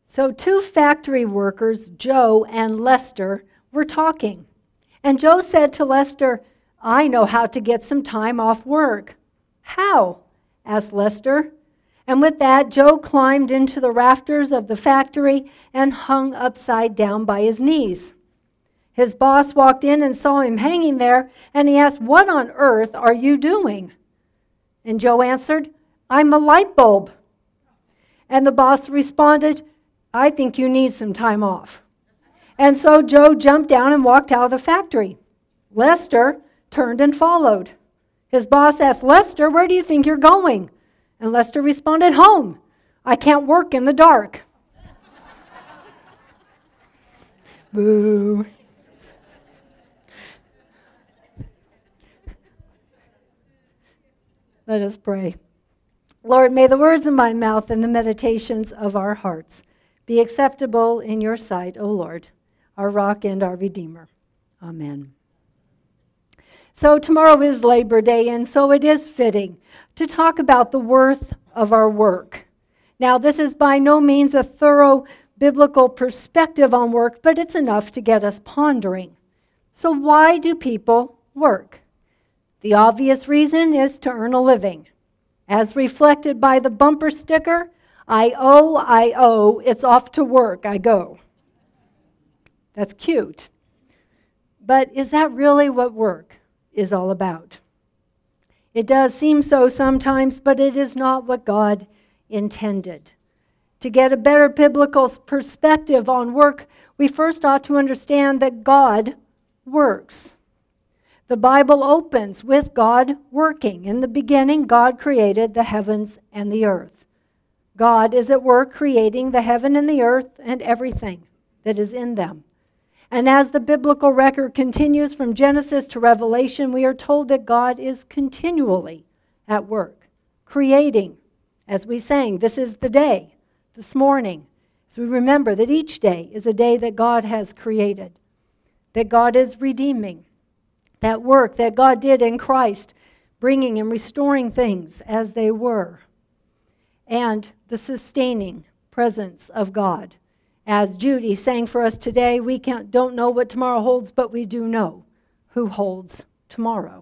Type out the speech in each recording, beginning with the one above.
So two factory workers, Joe and Lester, were talking. And Joe said to Lester, "I know how to get some time off work." "How?" asked Lester. And with that, Joe climbed into the rafters of the factory and hung upside down by his knees. His boss walked in and saw him hanging there, and he asked, "What on earth are you doing?" And Joe answered, "I'm a light bulb." And the boss responded, "I think you need some time off." And so Joe jumped down and walked out of the factory. Lester turned and followed. His boss asked, "Lester, where do you think you're going?" And Lester responded, "Home. I can't work in the dark." Boo. Let us pray. Lord, may the words of my mouth and the meditations of our hearts be acceptable in your sight, O Lord, our rock and our Redeemer. Amen. So tomorrow is Labor Day, and so it is fitting to talk about the worth of our work. Now, this is by no means a thorough biblical perspective on work, but it's enough to get us pondering. So why do people work? The obvious reason is to earn a living. As reflected by the bumper sticker, I owe, it's off to work, I go. That's cute. But is that really what work is all about? It does seem so sometimes, but it is not what God intended. To get a better biblical perspective on work, we first ought to understand that God works. The Bible opens with God working. In the beginning, God created the heavens and the earth. God is at work creating the heaven and the earth and everything that is in them. And as the biblical record continues from Genesis to Revelation, we are told that God is continually at work, creating. As we sang, this is the day, this morning, as we remember that each day is a day that God has created, that God is redeeming. That work that God did in Christ, bringing and restoring things as they were. And the sustaining presence of God. As Judy sang for us today, we don't know what tomorrow holds, but we do know who holds tomorrow.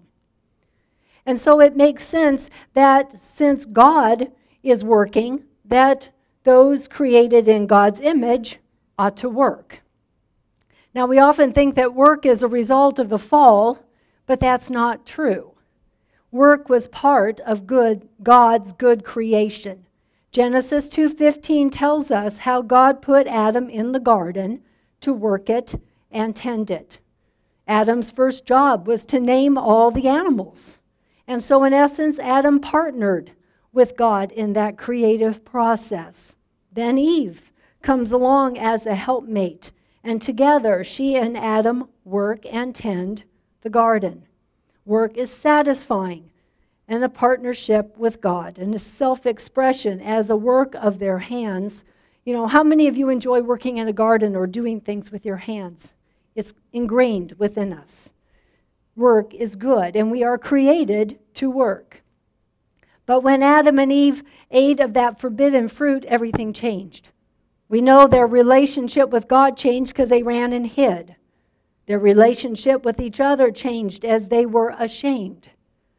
And so it makes sense that since God is working, that those created in God's image ought to work. Now, we often think that work is a result of the fall, but that's not true. Work was part of God's good creation. Genesis 2:15 tells us how God put Adam in the garden to work it and tend it. Adam's first job was to name all the animals. And so in essence, Adam partnered with God in that creative process. Then Eve comes along as a helpmate, and together she and Adam work and tend the garden. Work is satisfying and a partnership with God and a self-expression as a work of their hands. You know, how many of you enjoy working in a garden or doing things with your hands? It's ingrained within us. Work is good, and we are created to work. But when Adam and Eve ate of that forbidden fruit, everything changed. We know their relationship with God changed because they ran and hid. Their relationship with each other changed as they were ashamed.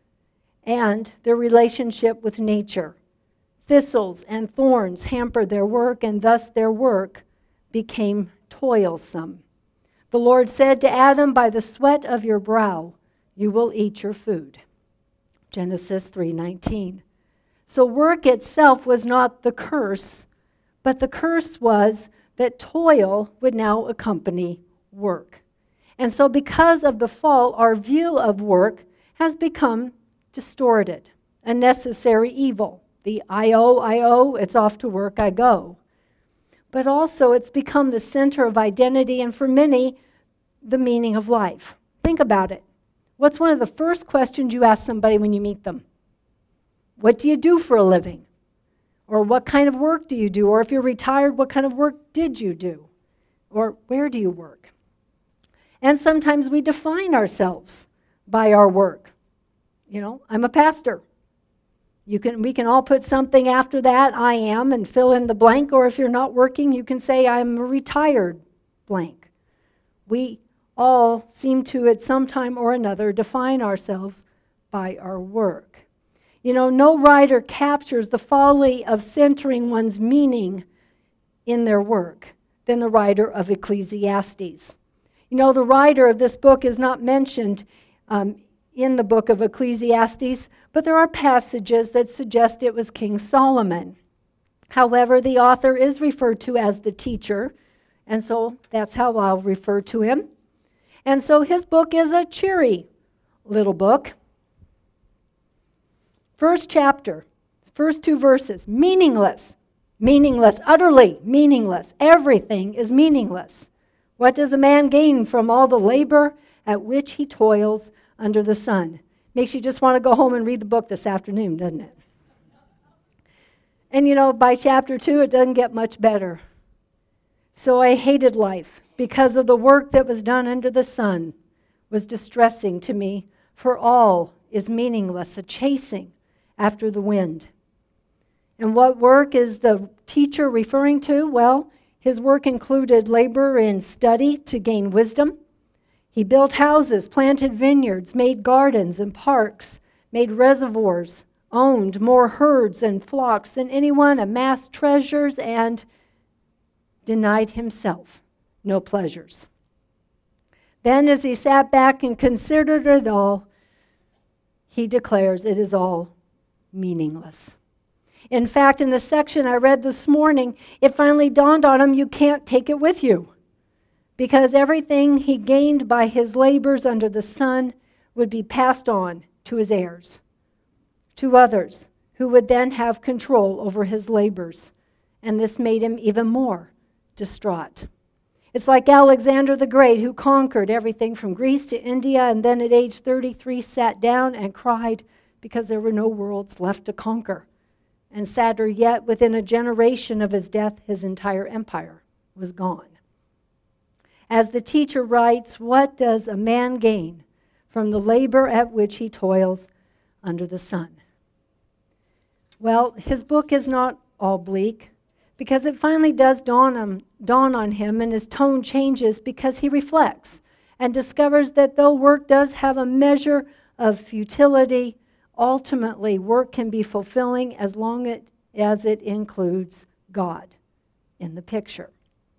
And their relationship with nature. Thistles and thorns hampered their work, and thus their work became toilsome. The Lord said to Adam, "By the sweat of your brow you will eat your food." Genesis 3:19. So work itself was not the curse, but the curse was that toil would now accompany work. And so because of the fall, our view of work has become distorted, a necessary evil. The I owe, it's off to work, I go. But also it's become the center of identity, and for many, the meaning of life. Think about it. What's one of the first questions you ask somebody when you meet them? What do you do for a living? Or what kind of work do you do? Or if you're retired, what kind of work did you do? Or where do you work? And sometimes we define ourselves by our work. You know, I'm a pastor. We can all put something after that, I am, and fill in the blank, or if you're not working, you can say I'm a retired blank. We all seem to, at some time or another, define ourselves by our work. You know, no writer captures the folly of centering one's meaning in their work than the writer of Ecclesiastes. You know, the writer of this book is not mentioned in the book of Ecclesiastes, but there are passages that suggest it was King Solomon. However, the author is referred to as the teacher, and so that's how I'll refer to him. And so his book is a cheery little book. First chapter, first 2 verses, meaningless, meaningless, utterly meaningless. Everything is meaningless. What does a man gain from all the labor at which he toils under the sun? Makes you just want to go home and read the book this afternoon, doesn't it? And you know, by chapter 2, it doesn't get much better. So I hated life because of the work that was done under the sun was distressing to me, for all is meaningless, a chasing after the wind. And what work is the teacher referring to? Well, his work included labor and study to gain wisdom. He built houses, planted vineyards, made gardens and parks, made reservoirs, owned more herds and flocks than anyone, amassed treasures, and denied himself no pleasures. Then, as he sat back and considered it all, he declares it is all meaningless. In fact, in the section I read this morning, it finally dawned on him, you can't take it with you, because everything he gained by his labors under the sun would be passed on to his heirs, to others who would then have control over his labors. And this made him even more distraught. It's like Alexander the Great, who conquered everything from Greece to India, and then at age 33 sat down and cried because there were no worlds left to conquer. And sadder yet, within a generation of his death, his entire empire was gone. As the teacher writes, what does a man gain from the labor at which he toils under the sun? Well, his book is not all bleak, because it finally does dawn on him, and his tone changes because he reflects and discovers that though work does have a measure of futility, ultimately work can be fulfilling as long as it includes God in the picture.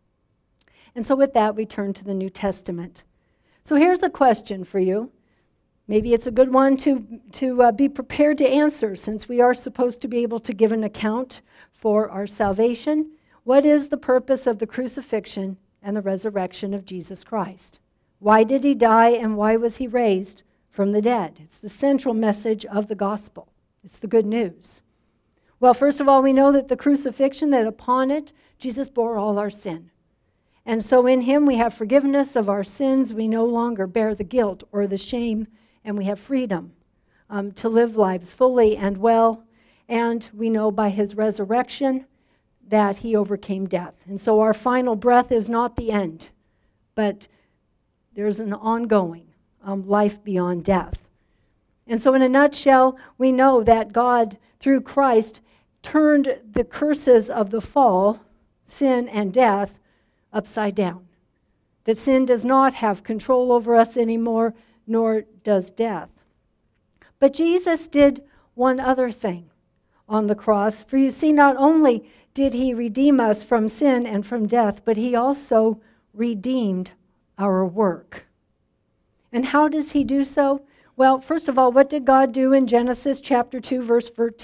And so with that, we turn to the New Testament. So here's a question for you. Maybe it's a good one to be prepared to answer, since we are supposed to be able to give an account for our salvation. What is the purpose of the crucifixion and the resurrection of Jesus Christ? Why did he die, and why was he raised from the dead? It's the central message of the gospel. It's the good news. Well, first of all, we know that the crucifixion, that upon it, Jesus bore all our sin. And so in him we have forgiveness of our sins. We no longer bear the guilt or the shame, and we have freedom to live lives fully and well. And we know by his resurrection that he overcame death. And so our final breath is not the end, but there's an ongoing life beyond death. And so in a nutshell, we know that God, through Christ, turned the curses of the fall, sin and death, upside down. That sin does not have control over us anymore, nor does death. But Jesus did one other thing on the cross. For you see, not only did he redeem us from sin and from death, but he also redeemed our work. And how does he do so? Well, first of all, what did God do in Genesis chapter 2, verse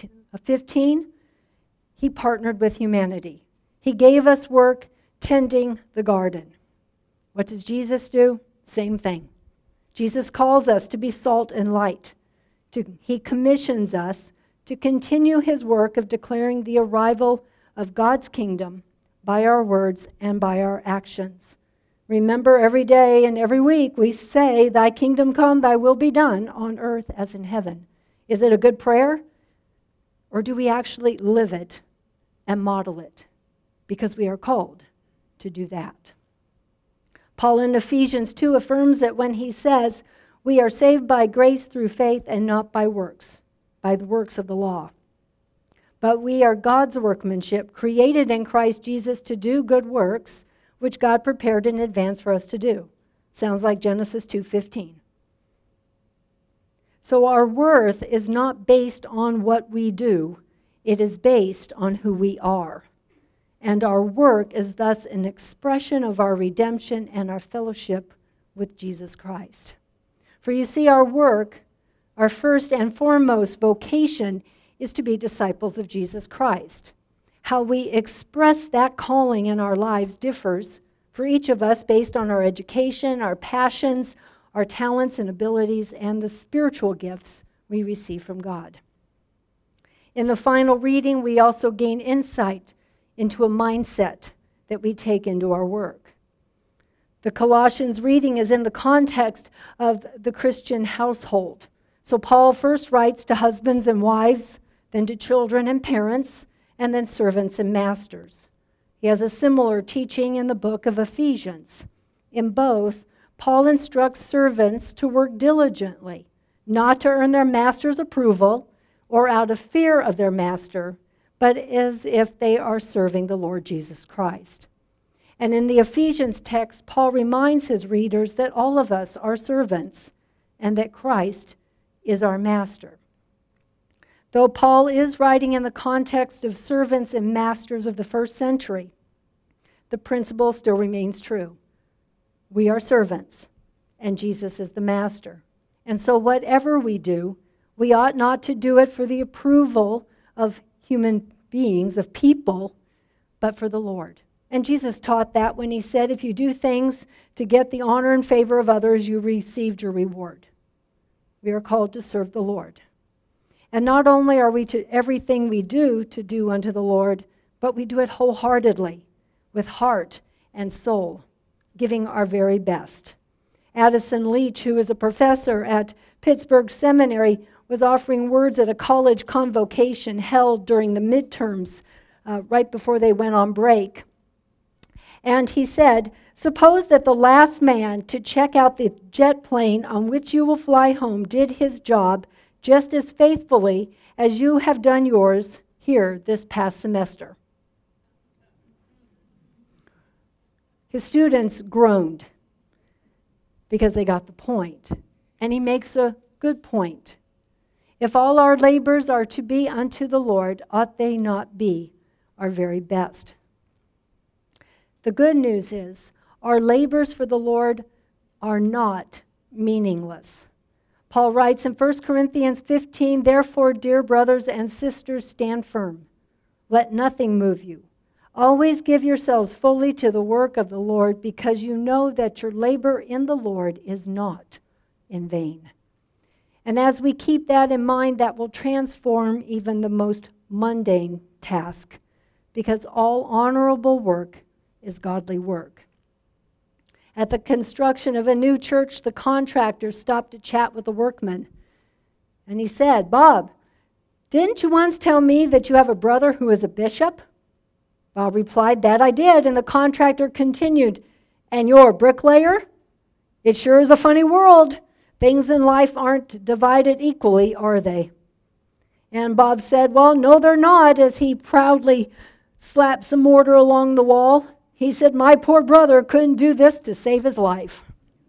15? He partnered with humanity. He gave us work tending the garden. What does Jesus do? Same thing. Jesus calls us to be salt and light. He commissions us to continue his work of declaring the arrival of God's kingdom by our words and by our actions. Remember, every day and every week we say, thy kingdom come, thy will be done on earth as in heaven. Is it a good prayer? Or do we actually live it and model it? Because we are called to do that. Paul in Ephesians 2 affirms that when he says, we are saved by grace through faith and not by works, by the works of the law. But we are God's workmanship, created in Christ Jesus to do good works, which God prepared in advance for us to do. Sounds like Genesis 2:15. So our worth is not based on what we do. It is based on who we are. And our work is thus an expression of our redemption and our fellowship with Jesus Christ. For you see, our work, our first and foremost vocation, is to be disciples of Jesus Christ. How we express that calling in our lives differs for each of us based on our education, our passions, our talents and abilities, and the spiritual gifts we receive from God. In the final reading, we also gain insight into a mindset that we take into our work. The Colossians reading is in the context of the Christian household. So Paul first writes to husbands and wives, then to children and parents, and then servants and masters. He has a similar teaching in the book of Ephesians. In both, Paul instructs servants to work diligently, not to earn their master's approval or out of fear of their master, but as if they are serving the Lord Jesus Christ. And in the Ephesians text, Paul reminds his readers that all of us are servants and that Christ is our master. Though Paul is writing in the context of servants and masters of the first century, the principle still remains true. We are servants, and Jesus is the master. And so whatever we do, we ought not to do it for the approval of human beings, of people, but for the Lord. And Jesus taught that when he said, if you do things to get the honor and favor of others, you received your reward. We are called to serve the Lord. And not only are we to everything we do to do unto the Lord, but we do it wholeheartedly, with heart and soul, giving our very best. Addison Leach, who is a professor at Pittsburgh Seminary, was offering words at a college convocation held during the midterms, right before they went on break. And he said, suppose that the last man to check out the jet plane on which you will fly home did his job just as faithfully as you have done yours here this past semester. His students groaned because they got the point. And he makes a good point. If all our labors are to be unto the Lord, ought they not be our very best? The good news is our labors for the Lord are not meaningless. Paul writes in 1 Corinthians 15, therefore, dear brothers and sisters, stand firm. Let nothing move you. Always give yourselves fully to the work of the Lord, because you know that your labor in the Lord is not in vain. And as we keep that in mind, that will transform even the most mundane task, because all honorable work is godly work. At the construction of a new church, the contractor stopped to chat with the workman. And he said, Bob, didn't you once tell me that you have a brother who is a bishop? Bob replied, that I did. And the contractor continued, and you're a bricklayer? It sure is a funny world. Things in life aren't divided equally, are they? And Bob said, well, no, they're not, as he proudly slapped some mortar along the wall. He said, my poor brother couldn't do this to save his life.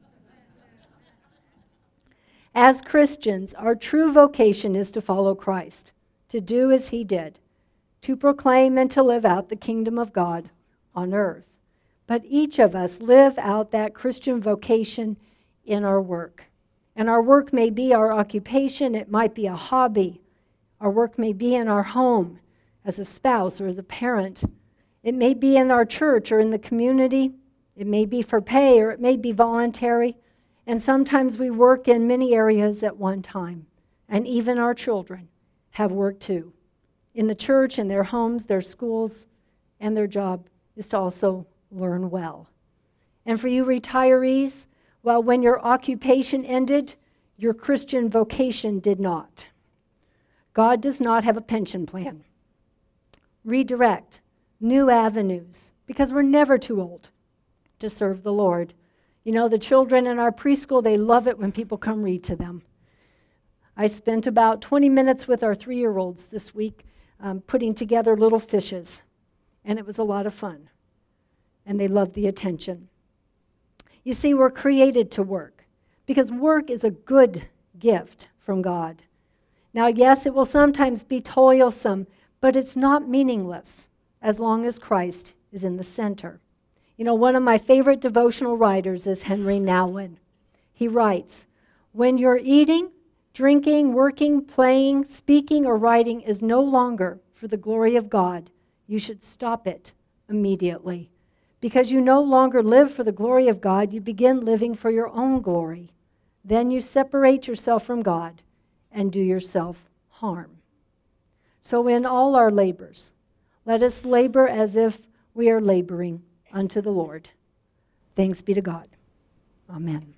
As Christians, our true vocation is to follow Christ, to do as he did, to proclaim and to live out the kingdom of God on earth. But each of us live out that Christian vocation in our work. And our work may be our occupation, it might be a hobby. Our work may be in our home, as a spouse or as a parent. It may be in our church or in the community. It may be for pay or it may be voluntary. And sometimes we work in many areas at one time. And even our children have work too. In the church, in their homes, their schools, and their job is to also learn well. And for you retirees, well, when your occupation ended, your Christian vocation did not. God does not have a pension plan. Redirect. New avenues, because we're never too old to serve the Lord. You know, the children in our preschool, they love it when people come read to them. I spent about 20 minutes with our 3-year-olds this week putting together little fishes. And it was a lot of fun. And they loved the attention. You see, we're created to work because work is a good gift from God. Now, yes, it will sometimes be toilsome, but it's not meaningless as long as Christ is in the center. You know, one of my favorite devotional writers is Henry Nouwen. He writes, "When you're eating, drinking, working, playing, speaking, or writing is no longer for the glory of God, you should stop it immediately. Because you no longer live for the glory of God, you begin living for your own glory. Then you separate yourself from God and do yourself harm." So in all our labors, let us labor as if we are laboring unto the Lord. Thanks be to God. Amen.